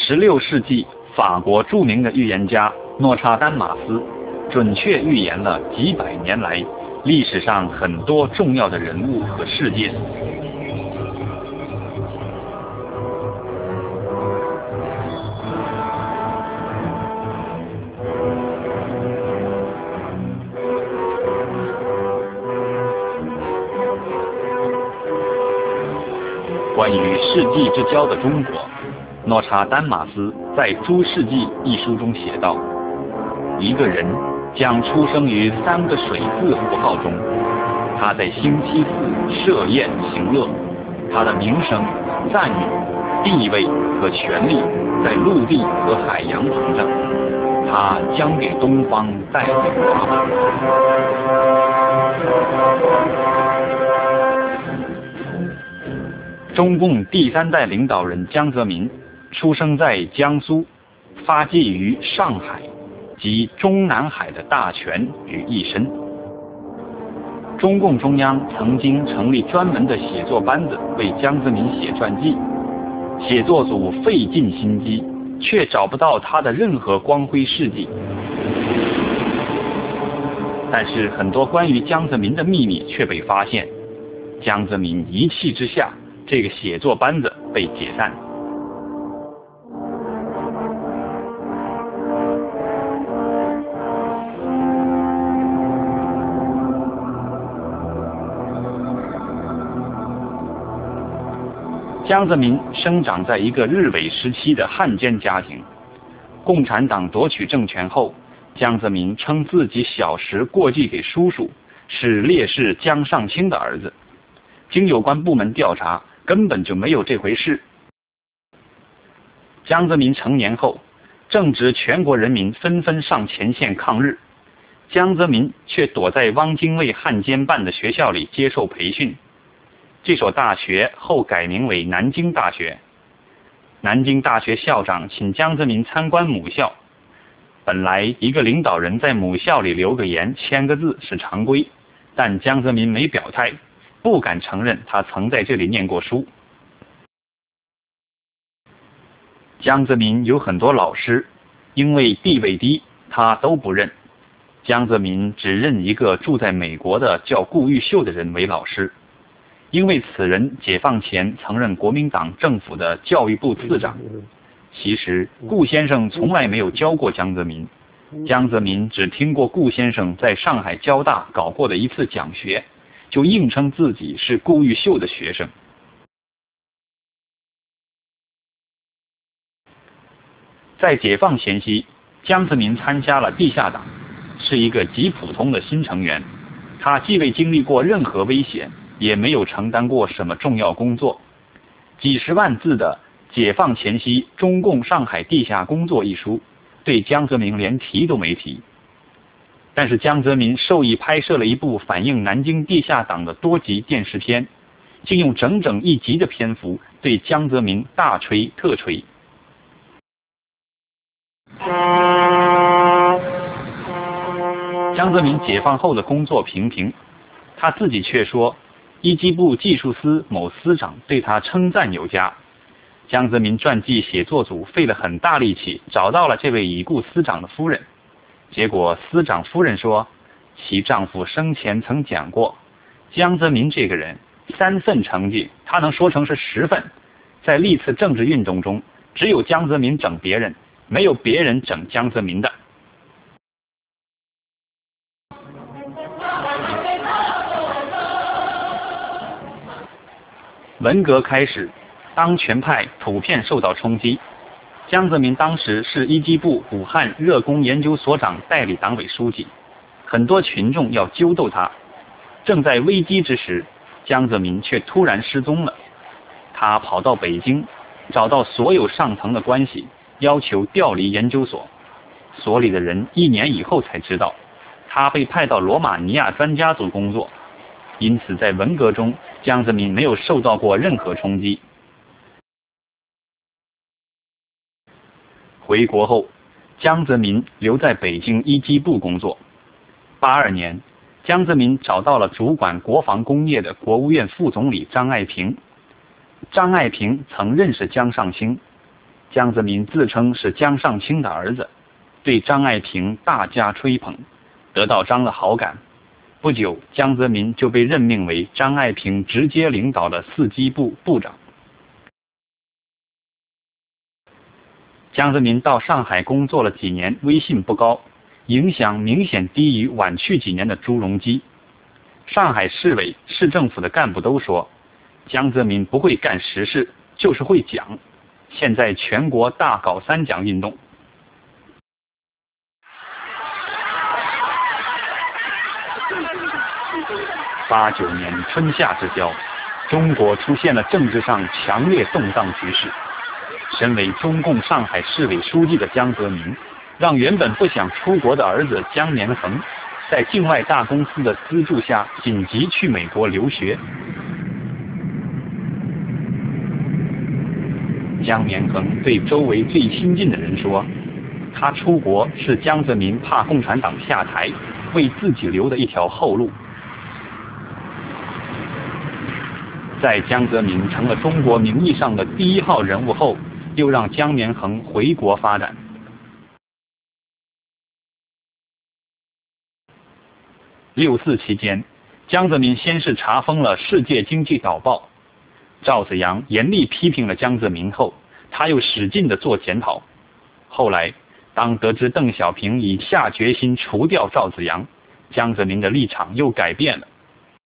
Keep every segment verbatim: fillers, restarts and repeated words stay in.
十六世纪法国著名的预言家诺查丹马斯准确预言了几百年来历史上很多重要的人物和事件。关于世纪之交的中国，诺查丹马斯在《诸世纪》一书中写道：一个人将出生于三个水字符号中，他在星期四设宴行乐，他的名声、赞誉、地位和权力在陆地和海洋膨胀，他将给东方带来华宝。中共第三代领导人江泽民出生在江苏，发迹于上海及中南海的大权于一身。中共中央曾经成立专门的写作班子为江泽民写传记，写作组费尽心机，却找不到他的任何光辉事迹。但是很多关于江泽民的秘密却被发现，江泽民一气之下，这个写作班子被解散。江泽民生长在一个日伪时期的汉奸家庭，共产党夺取政权后，江泽民称自己小时过继给叔叔，是烈士江上清的儿子。经有关部门调查，根本就没有这回事。江泽民成年后，正值全国人民纷纷上前线抗日，江泽民却躲在汪精卫汉奸办的学校里接受培训。这所大学后改名为南京大学。南京大学校长请江泽民参观母校。本来一个领导人在母校里留个言签个字是常规，但江泽民没表态，不敢承认他曾在这里念过书。江泽民有很多老师，因为地位低，他都不认。江泽民只认一个住在美国的叫顾玉秀的人为老师，因为此人解放前曾任国民党政府的教育部次长。其实顾先生从来没有教过江泽民，江泽民只听过顾先生在上海交大搞过的一次讲学，就硬称自己是顾玉秀的学生。在解放前夕，江泽民参加了地下党，是一个极普通的新成员。他既未经历过任何危险，也没有承担过什么重要工作。几十万字的《解放前夕中共上海地下工作》一书，对江泽民连提都没提。但是江泽民受意拍摄了一部反映南京地下党的多集电视片，竟用整整一集的篇幅对江泽民大吹特吹。江泽民解放后的工作平平，他自己却说，一机部技术司某司长对他称赞有加。江泽民传记写作组费了很大力气找到了这位已故司长的夫人，结果司长夫人说，其丈夫生前曾讲过，江泽民这个人三份成绩他能说成是十份，在历次政治运动中，只有江泽民整别人，没有别人整江泽民的。文革开始，当权派普遍受到冲击。江泽民当时是一机部武汉热工研究所长代理党委书记，很多群众要揪斗他。正在危机之时，江泽民却突然失踪了。他跑到北京，找到所有上层的关系，要求调离研究所。所里的人一年以后才知道，他被派到罗马尼亚专家组工作。因此在文革中，江泽民没有受到过任何冲击。回国后，江泽民留在北京一机部工作。八二年，江泽民找到了主管国防工业的国务院副总理张爱萍。张爱萍曾认识江上清， 江泽民自称是江上清的儿子，对张爱萍大加吹捧，得到张的好感。不久，江泽民就被任命为张爱萍直接领导的四机部部长。江泽民到上海工作了几年，威信不高，影响明显低于晚去几年的朱镕基。上海市委、市政府的干部都说，江泽民不会干实事，就是会讲。现在全国大搞三讲运动。八九年春夏之交，中国出现了政治上强烈动荡局势。身为中共上海市委书记的江泽民，让原本不想出国的儿子江绵恒，在境外大公司的资助下紧急去美国留学。江绵恒对周围最亲近的人说，他出国是江泽民怕共产党下台，为自己留的一条后路。在江泽民成了中国名义上的第一号人物后，又让江绵恒回国发展。六四期间，江泽民先是查封了《世界经济导报》，赵紫阳严厉批评了江泽民后，他又使劲地做检讨。后来，当得知邓小平已下决心除掉赵紫阳，江泽民的立场又改变了。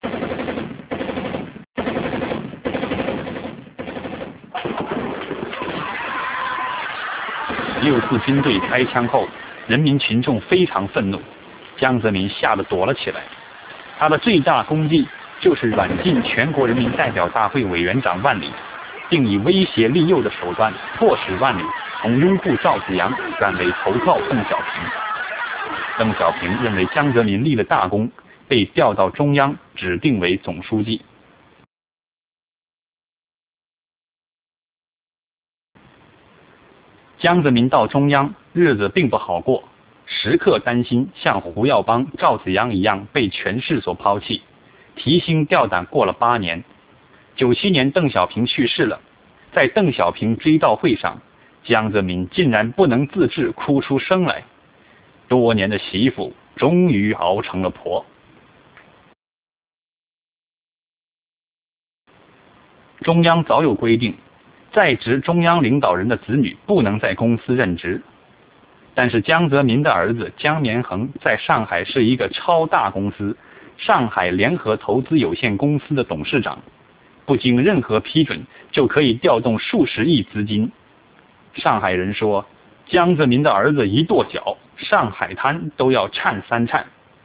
六四军队开枪后，人民群众非常愤怒，江泽民吓得躲了起来。他的最大功绩就是软禁全国人民代表大会委员长万里，并以威胁利诱的手段迫使万里从拥护赵紫阳转为投靠邓小平。邓小平认为江泽民立了大功，被调到中央指定为总书记。江泽民到中央，日子并不好过，时刻担心像胡耀邦、赵紫阳一样被权势所抛弃，提心吊胆过了八年。九七年，邓小平去世了，在邓小平追悼会上，江泽民竟然不能自制，哭出声来。多年的媳妇终于熬成了婆。中央早有规定，在职中央领导人的子女不能在公司任职，但是江泽民的儿子江绵恒在上海是一个超大公司上海联合投资有限公司的董事长，不经任何批准就可以调动数十亿资金。上海人说，江泽民的儿子一跺脚，上海滩都要颤三颤。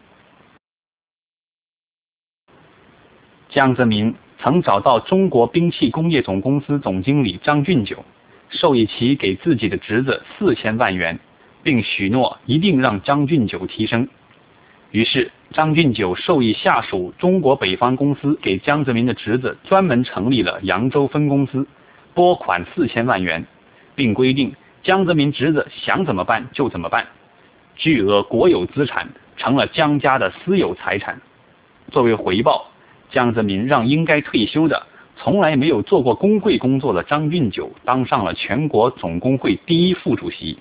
江泽民曾找到中国兵器工业总公司总经理张俊九，授意其给自己的侄子四千万元，并许诺一定让张俊九提升。于是张俊九授意下属中国北方公司给江泽民的侄子专门成立了扬州分公司，拨款四千万元，并规定江泽民侄子想怎么办就怎么办，巨额国有资产成了江家的私有财产。作为回报，江泽民让应该退休的、从来没有做过工会工作的张俊九当上了全国总工会第一副主席。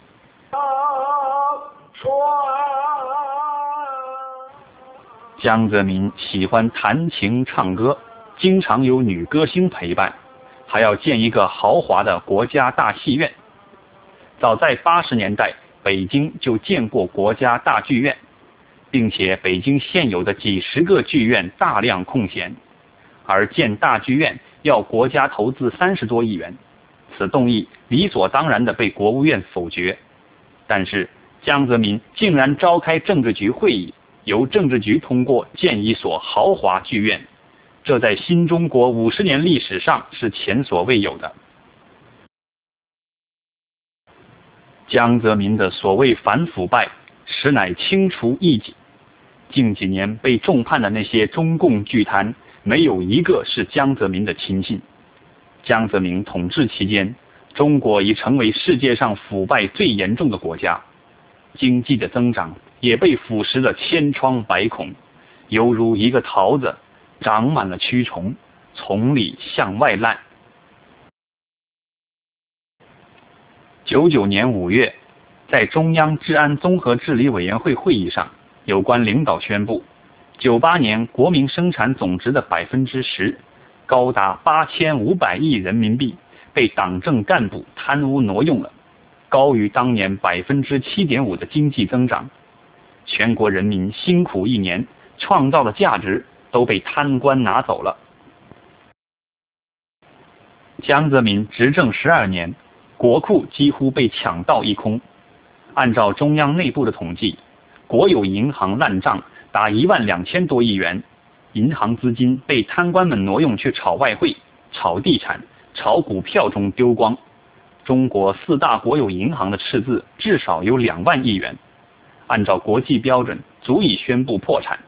江泽民喜欢弹琴唱歌，经常有女歌星陪伴，还要建一个豪华的国家大戏院。早在八十年代，北京就建过国家大剧院，并且北京现有的几十个剧院大量空闲，而建大剧院要国家投资三十多亿元，此动议理所当然地被国务院否决。但是江泽民竟然召开政治局会议，由政治局通过建一所豪华剧院，这在新中国五十年历史上是前所未有的。江泽民的所谓反腐败，实乃清除异己。近几年被重判的那些中共巨贪，没有一个是江泽民的亲信。江泽民统治期间，中国已成为世界上腐败最严重的国家，经济的增长也被腐蚀得千疮百孔，犹如一个桃子长满了蛆虫，从里向外烂。 九九年五月，在中央治安综合治理委员会会议上，有关领导宣布，九八年国民生产总值的百分之十，高达八千五百亿人民币，被党政干部贪污挪用了，高于当年百分之七点五的经济增长。全国人民辛苦一年创造的价值都被贪官拿走了。江泽民执政十二年，国库几乎被抢到一空。按照中央内部的统计，国有银行烂账达一万两千多亿元，银行资金被贪官们挪用去炒外汇、炒地产、炒股票中丢光。中国四大国有银行的赤字至少有两万亿元，按照国际标准，足以宣布破产。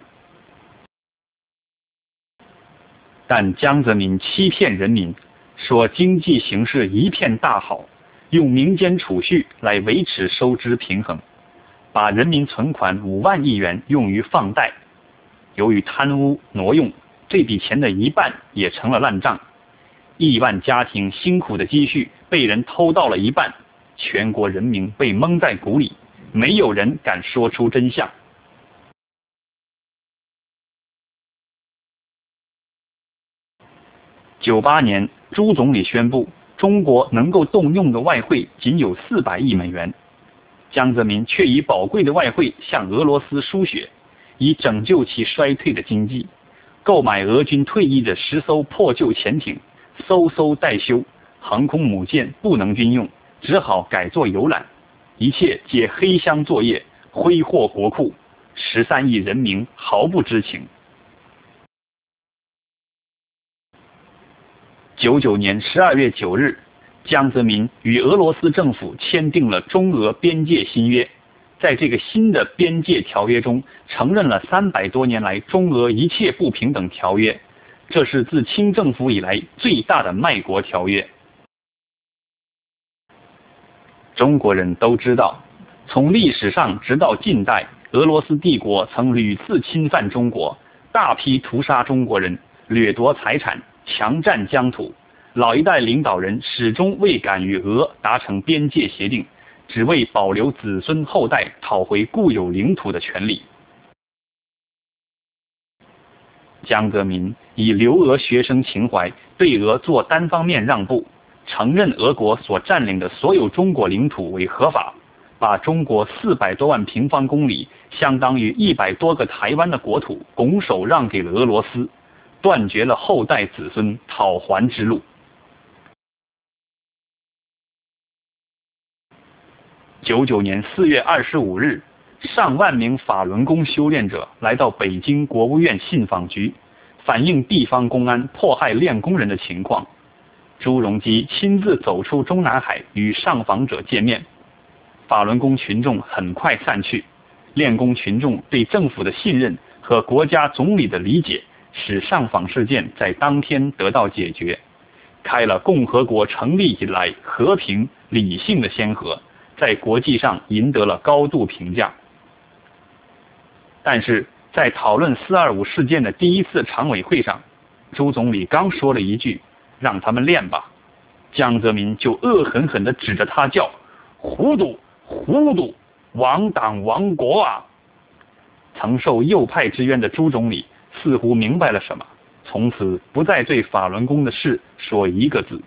但江泽民欺骗人民，说经济形势一片大好，用民间储蓄来维持收支平衡，把人民存款五万亿元用于放贷。由于贪污挪用，这笔钱的一半也成了烂账，亿万家庭辛苦的积蓄被人偷到了一半，全国人民被蒙在鼓里，没有人敢说出真相。九八年，朱总理宣布，中国能够动用的外汇仅有四百亿美元，江泽民却以宝贵的外汇向俄罗斯输血，以拯救其衰退的经济，购买俄军退役的十艘破旧潜艇，艘艘待修，航空母舰不能军用，只好改作游览，一切皆黑箱作业，挥霍国库，十三亿人民毫不知情。九九年十二月九日，江泽民与俄罗斯政府签订了中俄边界新约，在这个新的边界条约中，承认了三百多年来中俄一切不平等条约，这是自清政府以来最大的卖国条约。中国人都知道，从历史上直到近代，俄罗斯帝国曾屡次侵犯中国，大批屠杀中国人，掠夺财产，强占疆土。老一代领导人始终未敢与俄达成边界协定，只为保留子孙后代讨回固有领土的权利。江泽民以留俄学生情怀，对俄做单方面让步，承认俄国所占领的所有中国领土为合法，把中国四百多万平方公里，相当于一百多个台湾的国土拱手让给了俄罗斯，断绝了后代子孙讨还之路。九九年四月二十五日，上万名法轮功修炼者来到北京国务院信访局，反映地方公安迫害练功人的情况。朱镕基亲自走出中南海与上访者见面，法轮功群众很快散去，练功群众对政府的信任和国家总理的理解，使上访事件在当天得到解决，开了共和国成立以来和平理性的先河，在国际上赢得了高度评价。但是在讨论四二五事件的第一次常委会上，朱总理刚说了一句让他们练吧，江泽民就恶狠狠地指着他叫糊涂糊涂，亡党亡国啊！曾受右派之冤的朱总理似乎明白了什么，从此不再对法轮功的事说一个字。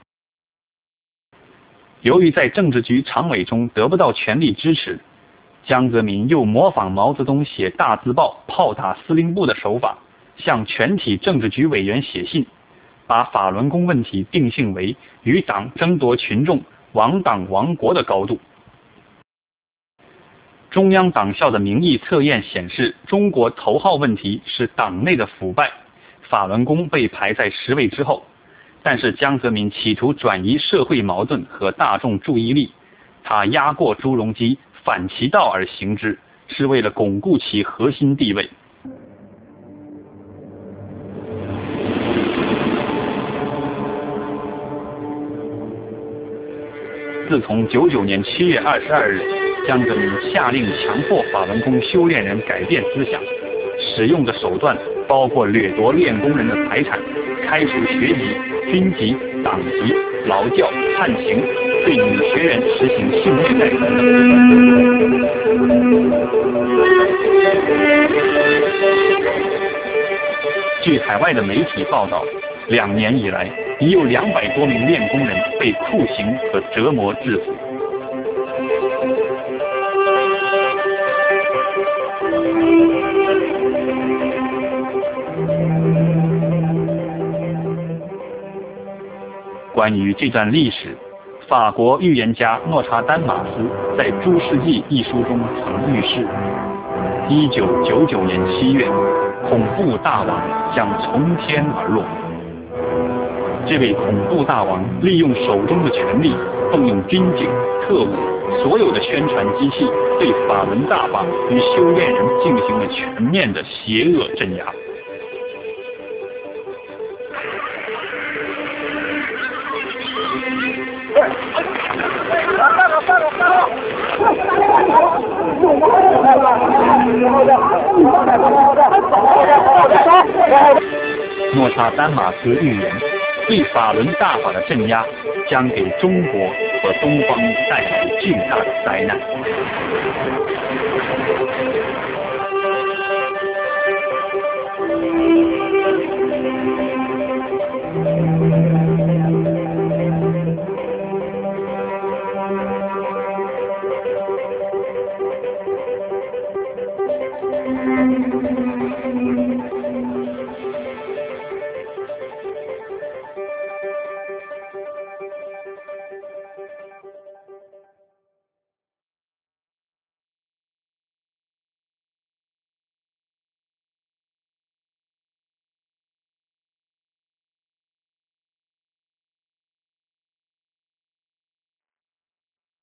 由于在政治局常委中得不到全力支持，江泽民又模仿毛泽东写大字报炮打司令部的手法，向全体政治局委员写信，把法轮功问题定性为与党争夺群众、亡党亡国的高度。中央党校的民意测验显示，中国头号问题是党内的腐败，法轮功被排在十位之后。但是江泽民企图转移社会矛盾和大众注意力，他压过朱镕基，反其道而行之，是为了巩固其核心地位。自从九九年七月二十二日，江泽民下令强迫法轮功修炼人改变思想，使用的手段包括掠夺练功人的财产、开除学籍、军籍、党籍、劳教、 判刑，对女学员实行性虐待等等。据海外的媒体报道，两年以来，已有两百多名练功人被酷刑和折磨致死。关于这段历史，法国预言家诺查丹马斯在《诸世纪》一书中曾预示，一九九九年七月，恐怖大王将从天而落。这位恐怖大王利用手中的权力，动用军警、特务、所有的宣传机器，对法轮大法与修炼人进行了全面的邪恶镇压。诺查丹马斯预言，对法轮大法的镇压将给中国和东方带来巨大的灾难。